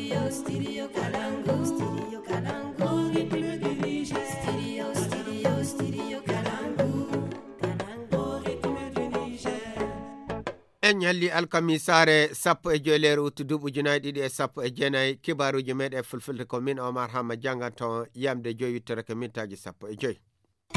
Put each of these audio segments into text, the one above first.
Studio Kalangu. Studio Kalangu. Studio Kalangu. En ñalli alkamisare sappo e joylere uttuduɓe ujunaje ɗiɗi e sappo e jeenayyi kibaruji meɗe fulfulde ko min Omar Hamma janganto yamde joyi wittere ko mintaji sappo e joyi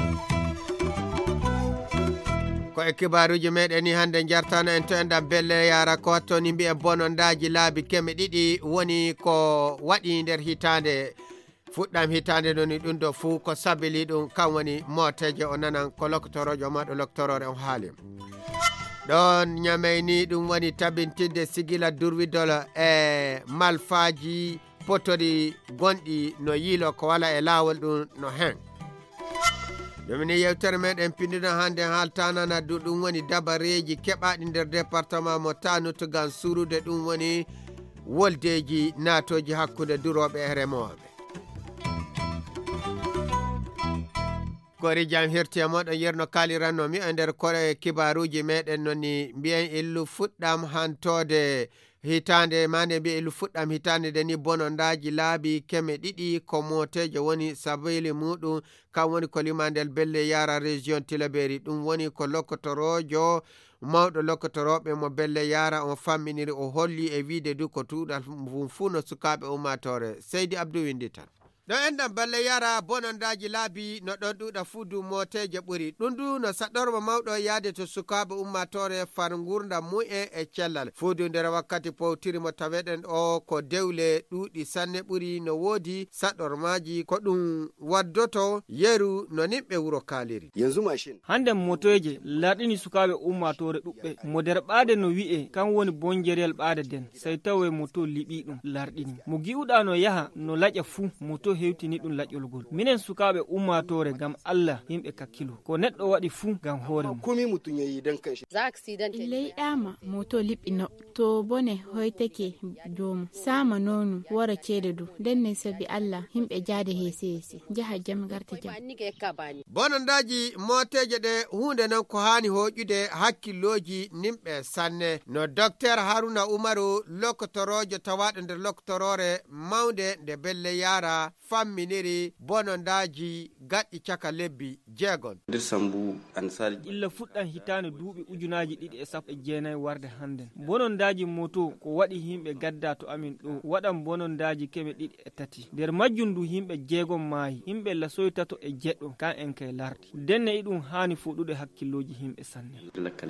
ko e kibaruji meɗen ni hande jartano en to enɗam belle yara ko wattoni mbiye bonondaji laabi keme ɗiɗi woni ko waɗi nder hitande fuɗɗam hitande noni ɗum ɗo fuu ko sabili ɗum kam woni moteje o nanan ko loktorojo maɗo loktorore on haali ɗon ñameyni ɗum woni tabintinde sigila durwidol e malfaji potori gonɗi no yiilo ko wala e laawol ɗum no hen ɗum ni yewtere meɗen pindiɗon hannde haaltanana ɗum woni dabareji keɓaɗi nder département mo Tanutu gam surude ɗum woni woldeji natoji hakkude duroɓe e remoɓe kori jam hirti e moɗon yerno kaliranno mi e nder kore kibaruji meɗen nonni mbiyen illu fuɗɗam hantode hitande mande mbiye illu fuɗɗam hitande de ni bonondaji laabi keme ɗiɗi ko motejo woni sabili muɗum kam woni ko limandel belle yara région Tilaberi ɗum woni ko lokotorojo mawɗo lokotoroɓe mo belle yara on famminiri o holli e wiide du ko tuuɗal fuu no sukaɓe ummatore Seydi Abdou winditan ɗo enɗam balle yara bonondaji laabi no ɗon ɗuɗa fuudu moteje ɓuri ɗum du no saɗormo mawɗo yaade to sukaɓe ummatore far gurdam mu'e e cellal fuudu nder wakkati powtiri mo taweɗen o ko dewle ɗuuɗi sanne ɓuri no woodi saɗormaji ko ɗum waddoto yeru no nimɓe wuro kaliri yanzu machine hande motoje larɗini sukaɓe ummatore ɗuɓɓe mo nder ɓaade no wi'e kan woni bonjerel ɓaade den sey tawe moto liɓi ɗum larɗini mo gi'uɗa no yaha no laƴa fuu moto hewtini ɗum laƴolgol minen sukaɓe ummatore gam Allah yimɓe kakkilu ko neɗɗo waɗi fuu gam hoore mum komi mutum yayi dan kanshi ley ɗama moto liɓɓino to bone hoytake jomu sama nonu wara ceede du denne sabi Allah yimɓe jaade hese jaha jam garta jam bonondaji moteje ɗe hunde non ko hani hoƴude hakkilloji nimɓe sanne no docteur Haruna Umaru lokotorojo tawaɗo nder lokotorore mawde nde belle yara famminiri bonondaji gaɗɗi caka lebbi jeegon nder sambu ansari illa fuɗɗan hitande duuɓi ujunaji ɗiɗi e sappo e jeenayyi warde hande bonondaji moto ko waɗi yimɓe gadda to amin ɗo waɗan bonondaji keme ɗiɗi e tati nder majjum du yimɓe jeegon maayi yimɓe lasoytato e jeɗɗo kan en kay lardi denne e ɗum hani fuɗude hakkilloji yimɓe sanne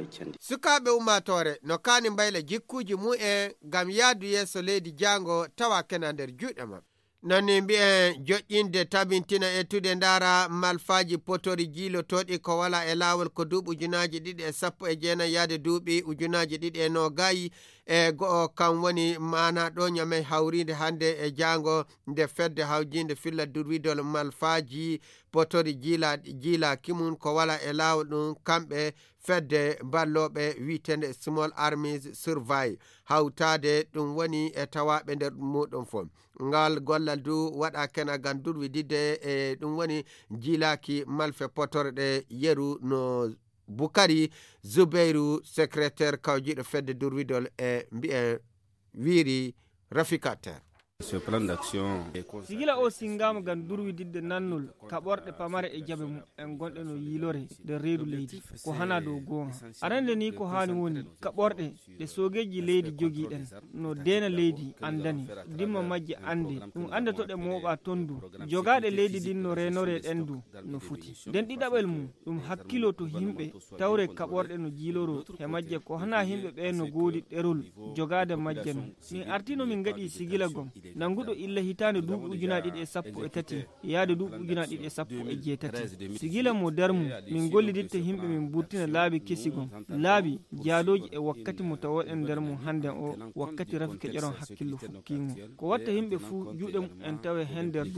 sukaɓe ummatore no kani mbayla jikkuji mu'en gam yaadu yeeso leydi jango tawa kena nder juuɗe mabɓe nonni mbi'en joƴƴinde tabintina ettude ndara malfaji potori jiilotoɗi ko wala e laawol ko duuɓi ujunaji ɗiɗi e sappo e jeenayyi yaade duuɓi ujunaji ɗiɗi e nogayi e go'o kam woni mana ɗo ñamey hawride hande e jango nde fedde hawjinde filla durwidol malfaji potori jiila kimun ko wala e laawol ɗum kamɓe fedde balloɓe witende small armies survey hawtade ɗum woni e tawaɓe nder muɗum fo ngal gollal du waɗa kena gam durwididde e ɗum woni jiilaki malfe potore ɗe yeru no Bukari Zubairu secrétaire kawjiɗo fedde durwidol e mbi'e wiiri Rafikater ce plan d'action sigila o singama gam durwididde nannol kaɓorɗe pamare e jaɓe mum en gonɗe no yiilore nder reedu leydi ko hana dow goonga arande ni ko hani woni kaɓorɗe ɗe sogeji leydi jogiɗen no dena leydi andani dimma majje ande ɗum andatoɗe mooɓa tondu jogaɗe leydi ɗin no renore ɗendu no futi nden ɗiɗaɓel mum ɗum hakkilo to yimɓe tawre kaɓorɗe no jiiloro e majje ko hana yimɓe ɓe no goodi ɗerol jogade majje no min artino min gaɗi sigila gom nanguɗo illa hitande duuɓi ujunaji ɗiɗi e sappo e tati yaade duuɓi ujunaji ɗiɗi e sappo e jeetati sigila mo darmu min golliditta yimɓe min burtina laabi kesigon laabi jaadoji e wakkati mo tawoɗen nder mum hande o wakkati rafi keƴeron hakkillo fukkingo ko watta yimɓe fuu juuɗe mum en tawe hen nder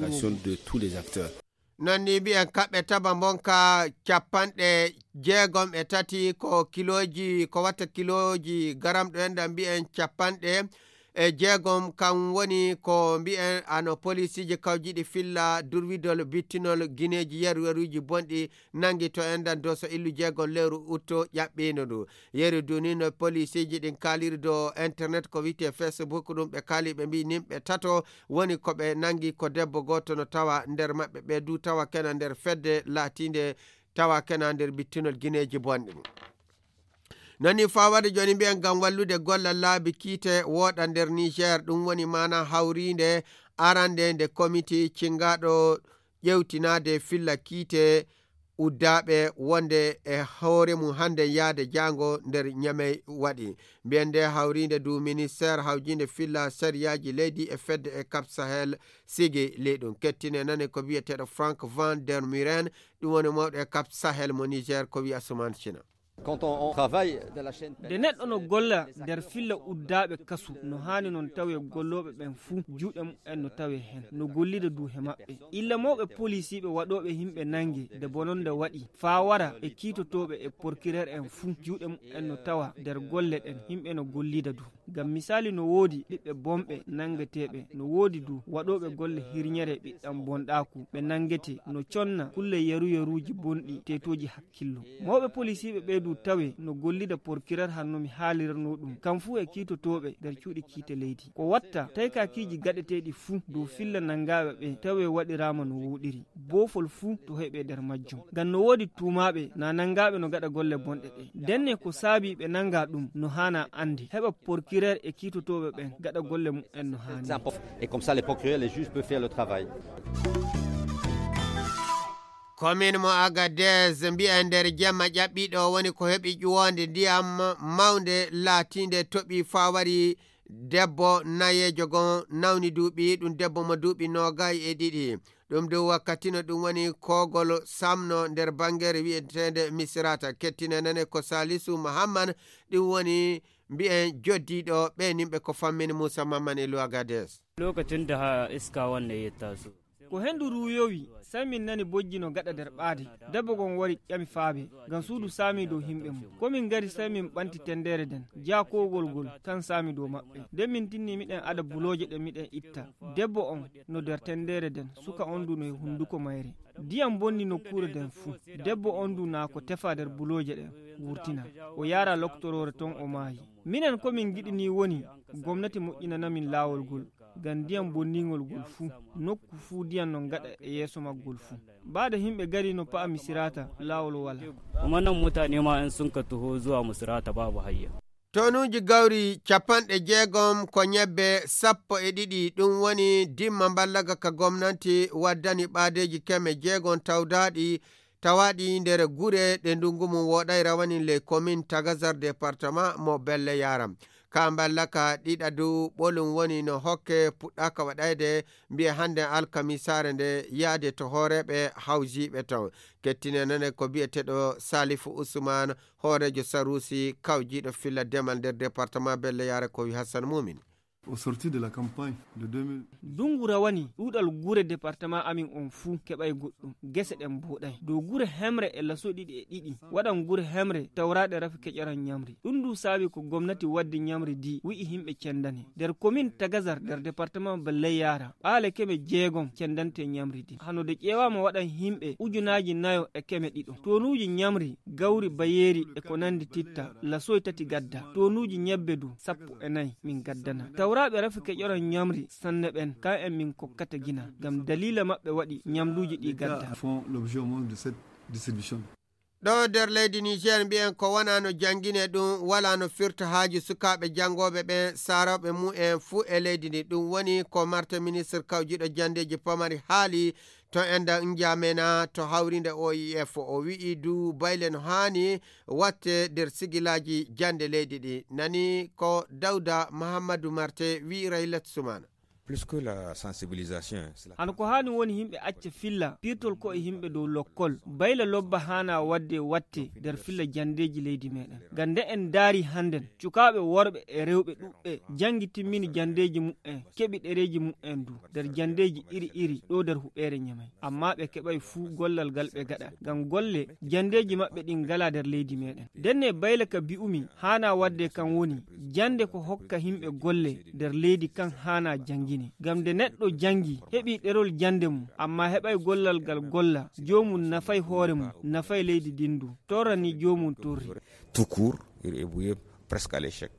duwo nonni mbi'en kaɓɓe taba bonka capanɗe jeegom e tati ko kiloji ko watta kiloji garam ɗo enɗam mbi'en capanɗe e jeegom kan woni ko mbi'en ano polisiji kawjiɗi filla durwidol bittinol guineji yeruji bonɗi nangi to endan do so illu jeegom lewru utto ƴaɓɓino ndu yeru du ni no polisiji ɗin kaliri do internet ko wiyete Facebook ɗum ɓe kaali ɓe mbi nimɓe tato woni ko ɓe nangi ko debbo goto no tawa nder maɓɓe ɓe du tawa kena nder fedde latinde tawa kena nder bittinol guineji bonɗi nani fawade joni mbiyen gam wallude gollal laabi kiite woɗa nder Niger ɗum woni mana hawrinde arande nde comité cingaɗo ƴewtinade filla kiite uddaɓe wonde e hoore mum hande yaade jango nder ñamey waɗi mbiyende hawrinde du ministére hawjinde filla sariyaji leydi e fedde e Cap Sahel sigi leyɗum kettine nane ko wiyeteɗo Frank Van der Muren ɗum woni mawɗo e Cap Sahel mo Niger ko wiya Soumane Cina. nde neɗɗo no golla nder filla uddaɓe kasu no hani noon tawe golloɓe ɓen fuu juuɗe mumen no tawe hen no gollida du he maɓɓe illa mawɓe policiɓe waɗoɓe himɓe nangue nde bonon nde waɗi fa wara e kiitotoɓe e procureur en fuu juuɗe mumen no tawa nder golle ɗen yimɓe no gollida du gam misali no woodi ɓiɓɓe bomɓe nangeteɓe no woodi du waɗoɓe golle hirñere ɓiɗɗam bonɗaku ɓe nangete no conna kulle yeruyeruji bonɗi tetoji hakkillo mawɓe policiɓe ɓeydu tawe no gollida procureur hannomi haalirno ɗum kam fuu e kiitotoɓe nder cuuɗi kiite leydi ko watta tawi kakiji gaɗeteɗi fuu dow filla nangaɓe ɓe tawe waɗirama no wuɗiri boofol fuu to heɓe nder majjum ngam no woodi tumaɓe na nangaɓe no gaɗa golle bonɗe ɗe denne ko saabi ɓe nanga ɗum no hana andi heɓa procureur e kiitotoɓe ɓen gaɗa golle mumen no hani et comme ça les procureurs les juges peuvent faire le travail. commune mo Agadez mbiya nder jemma ƴaɓɓiɗo woni ko heɓi ƴuwonde ndiyam mawde latinde toɓi fa wari debbo nayejo gon nawni duuɓi ɗum debbo mo duuɓi 22 ɗum dow wakkati no ɗum woni kogol samno nder bangere wiyetede Misrata kettine nane ko Salisu Muhammad ɗum woni mbi'en joddiɗo ɓe nimɓe ko fammini Moussa Mamman e Agadez lokacin da iska wannan ya taso ko hendu ruyowi sai min nani bojji no gaɗa nder ɓaade debbo gon wari ƴami faaɓe ngam suudu saami dow himɓe mum komin gari sai min ɓanti tendere den jakogol ngol kan saami dow maɓɓe nden min tinni miɗen ada buloje ɗe miɗen itta debbo on no nder tendere den suka on du no e hunduko mayre ndiyam bonni nokkure den fuu debbo on du na ko tefa nder buloje ɗen wurtina o yara loktorore ton o maayi minen komin giɗini woni gomnati moƴƴinanamin laawol ngol ngam ndiyam bonningol ngol fuu nokku fuu ndiyam no gaɗa e yeeso maggol fuu baada himɓe gari no pa'a Misirata laawol wala kuma nan mutane ma in sun ka taho zuwa Misirata babu hayya tonuji gawri 60 ko ñebbe 12 ɗum woni dimma ballaga ka gomnati waddani ɓaadeji 6 tawdaɗi tawaɗi nder gure ɗe ndungu mum woɗay rawani le commune Tagazar département mo Belle Yaram ka ballaka ɗiɗa dow ɓolum woni no hokke puɗɗaka waɗayde mbiya hande alkamisare nde yaade to hooreɓe hawjiɓe taw kettine nane ko biyeteɗo Salifu Ousmane hoorejo Sarusi kawjiɗo filla demal nder département Belle Yare ko wi Hassan Moumin. Au sorti de la campagne de 2000 dungu rawani ɗuɗal gure département amin on fuu keɓay goɗɗum gese ɗen boɗay dow gure hemre e laso ɗiɗi waɗan gure hemre tawraɗe rafi keƴaran ñamri ɗum du saabi ko gomnati waddi ñamri di wi'i himɓe cendane nder commune Tagazar nder département Belle Yara ɓaale 6 cendante ñamri di hanode ƴewama waɗan himɓe ujunaji 4 e 200 tonuji ñamri gawri bayeri e ko nandi titta lasoy 3 gadda tonuji ñebbe du 14 min gaddana tawraɓe rafi keƴoran ñamri sanne ɓen ka en min kokkata gina gam dalila maɓɓe waɗi ñamduji ɗi gadda font l'objet de cette distribution. ɗo nder leydi Niger mbiyen ko wona no jangine ɗum wala no firta haaji sukaɓe jangoɓe ɓe saroɓe mu'en fuu e leydi ndi ɗum woni ko marte ministre kawjiɗo jandeji pamari haali to enda njamena to hawrinde OIF o wi'i du bayle no hani watte nder sigilaji jande leydi ɗi nani ko Dawda Mahamadou Marte wi Raylat Soumana. Plus que la sensibilisation. An ko hani woni himɓe acca filla pirtol ko e himɓe dow lokkol bayla lobba hana wadde watte nder filla jandeji leydi meɗen. Gande en daari handen cukaɓe worɓe e rewɓe ɗuɓɓe jangi timmini jandeji mu'en keɓi ɗereji mu'en du nder jandeji iri ɗo nder huɓere Ñamey. Amma ɓe keɓay fuu gollal gal ɓe gaɗa ngam golle jandeji maɓɓe ɗin gala nder leydi meɗen. Denne bayla ka bi'umi hana wadde kan woni jande ko hokka himɓe golle nder leydi kan hana jangine. Ngam de neɗɗo jangi heɓi ɗerol jande mum amma heɓay gollal gal golla jomum nafay hoore mum nafay leydi dindu torani jomum torri. Tout court, il est presque à l'échec.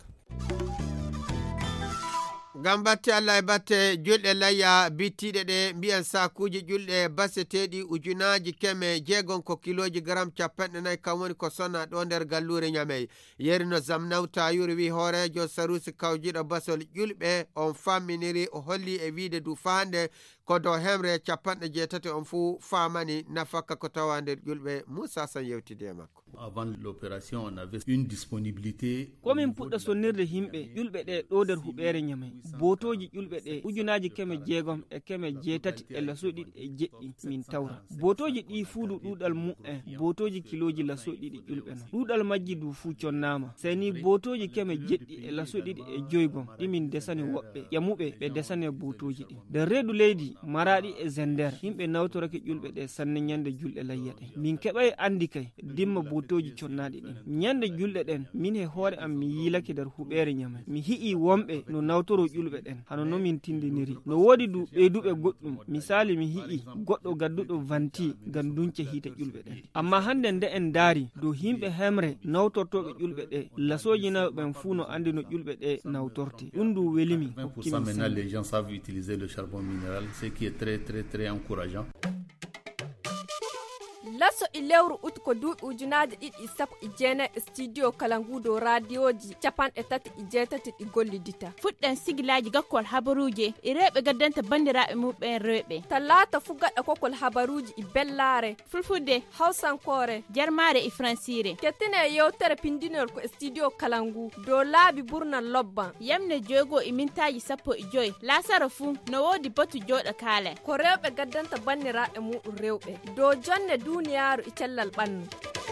Gam batte Allah e batte julɗe layya bittiɗe ɗe mbiyan sakuji julɗe baseteɗi ujunaji keme jeegon ko kiloji gram 40 kam woni ko sonna ɗo nder gallure Ñamey. Yerino Zamnawta yuri wi hoorejo Sarusi kawjiɗo basol julɓe on famminiri o holli e wiide du fande ko dow hemre 80 on fuu famani nafaka ko tawa nder julɓe. Moussa San yewtide e makko. Avant l'opération on avait une disponibilité. Komin puɗɗa sonnirde himɓe julɓe ɗe ɗo nder huɓere Ñamey. Botoji julɓe ɗe ujunaji keme jeegom e keme jeetati e lasoɗi e jeɗɗi min tawra. Botoji ɗi fuudu ɗuɗal mu'en botoji kiloji lasoɗi ɗi julɓe no. Ɗuɗal majji du fuu connama. Seni botoji keme jeɗɗi e lasoɗi e joygom ɗi min desani woɓɓe ƴamuɓe ɓe desane botoji ɗi. Nder reedu leydi Maradi e Zender himɓe nawtorake julɓe ɗe sanne ñande julɗe layya ɗe. Min keɓay andi kay dimma botoji connaɗi ɗin. Ñande julɗe ɗen min he hoore am mi yilake nder huɓere Ñamey. Mi hi'i womɓe no nawtoro julɓe ɗen hano no min tindiniri. No wodi du ɓeyduɓe goɗɗum misali mi hi'i goɗɗo gadduɗo vanti ngam dunce hiite julɓe ɗen. Amma hande nde en daari dow himɓe hemre nawtortoɓe julɓe ɗe lasoji nayo ɓen fuu no andi no julɓe ɗe nawtorte. Ɗum du welimi. Pour ça maintenant les gens savent utiliser le charbon minéral, ce qui est très encourageant. lasso e lewru ut ko duuɓi ujunaje ɗiɗi sappo e jeenayi e studio kalangudo radioji capanɗe tati e jeetati ɗi gollidita fuɗɗen sigilaji gakkol habaruje e rewɓe gaddanta bandiraɓe muɓen rewɓe talata fu gaɗa kokol habaruji e bellare fulfulde hawsankore jarmare e francire kettine yewtere pindinol ko e studio kalangu dow laabi ɓurnan lobban yamne jogo e mintaji sappo e joyi lasara fu no wodi batu joɗa kaale ko rewɓe gaddanta bandiraɓe muɗum rewɓe dow jonne duniyaaru e cellal ɓannu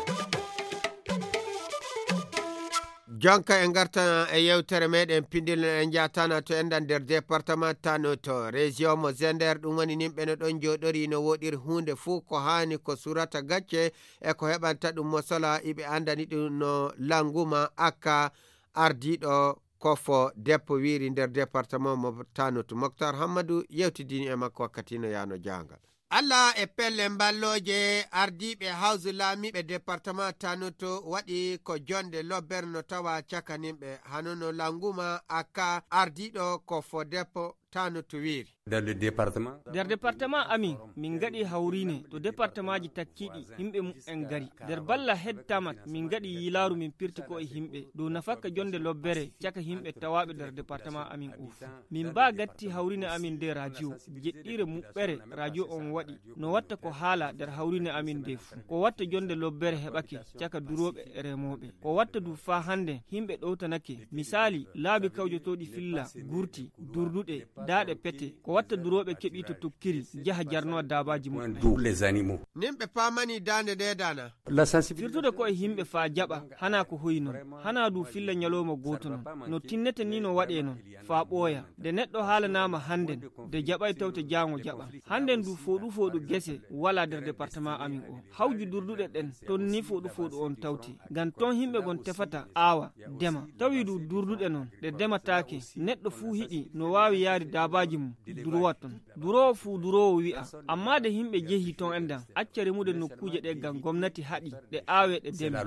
jonka en gartana e yewtere meɗen pindilne en jatana to endan nder département tano to région mo Zender ɗum woni nimɓe no ɗon joɗori no woɗiri hunde fuu ko hani ko surata gacce e ko heɓanta ɗum mo sola iɓe andani ɗum no languma akka ardiɗo kofo deppo wiri nder département mo tano to Moctar Hammadou yewtidini e makko wakkati no yano jangal Allah e pelle mballoje ardiɓe hawsu laamiɓe département tanoto waɗi ko jonde lobbere no tawa cakanimɓe hanono languma aka ardiɗo ko fo deppo tanoto wiiri Dans le département nder département amin min gaɗi hawrine to département ji takkiɗi himɓe en gari nder balla hedtamat min gaɗi yilaru min pirti ko e himɓe dow nafakka jonde lobbere caka himɓe tawaɓe nder département amin uf min ba gatti hawrine amin nde radio jeɗɗire muɓɓere radio on waɗi no watta ko haala nder hawrine amin nde fu ko watta jonde lobbere heɓake caka duroɓe e remoɓe ko watta du fa hande himɓe ɗowtanake misali laabi kawjotoɗi filla gurti durduɗe daɗe pete ko watta duroɓe keɓi to tokkiri jaha jarnoa dabaji mum les animaux nimɓe pamani dande nde dana firtude ko e himɓe fa jaɓa hana ko hoyi non hana du filla ñalowma goto non no tinnete ni no waɗe non fa ɓooya de neɗɗo haalanama handen de jaɓay tawte jango jaɓa handen du foɗu gese wala nder département amin o hawju durduɗe ɗen ton ni foɗu on tawti ngam ton himɓe gon tefata awa dema tawi du durduɗe non ɗe dematake neɗɗo fuu hiɗi no wawi yaari dabaji mum durowa ton durowo fuu durowo wi'a amma de himɓe jehi ton endan acca remude nokkuje ɗe gam gomnati haɗi ɗe awe ɗe demi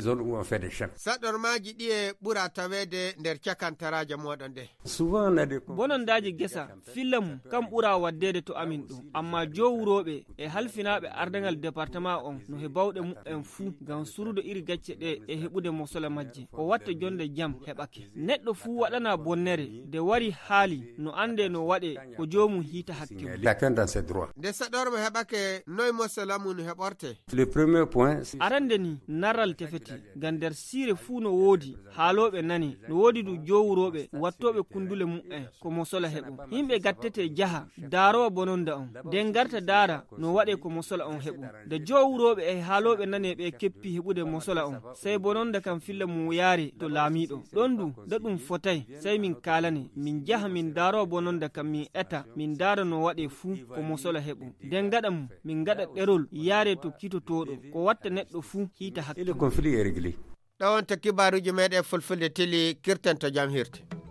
saɗormaji ɗi e ɓuura tawede nder cakantaraje moɗon ɗe bonondaji gesa filla mum kam ɓuura waddede to amin ɗo amma jowuroɓe e halfinaɓe ardagal département on no hebawɗe mu'en fuu gam surude iri gacce ɗe e heɓude mosola majje ko watta jonde jam heɓake neɗɗo fuu waɗana bonnere de wari haali no ande no waɗe ko jomum hita hakke nde saɗormo heɓake noy mosala mum heɓorte. Le premier point arande ni narral tefeti ngam nder siire fuu no woodi haaloɓe nani no woodi du jowuroɓe wattoɓe kundule mum'en ko mosola heɓo yimɓe gattete jaha daarowa bononda on nden garta daara no waɗe ko mosola on heɓo nde jowuroɓe e haaloɓe nane ɓe keppi heɓude mosola on sey bononda kam filla mum yaare to laamiɗo ɗon du da ɗum fotay sey min kalane min jaha min daarowa bononda kam min eta min daara no waɗe fuu ko mosola heɓo nden gaɗa mum min gaɗa ɗerol yaare to kitotoɗo ko watta neɗɗo fuu hita hakkille ɗo wonta kibaruji meɗen fulfulde tili kirtanto jam hirte.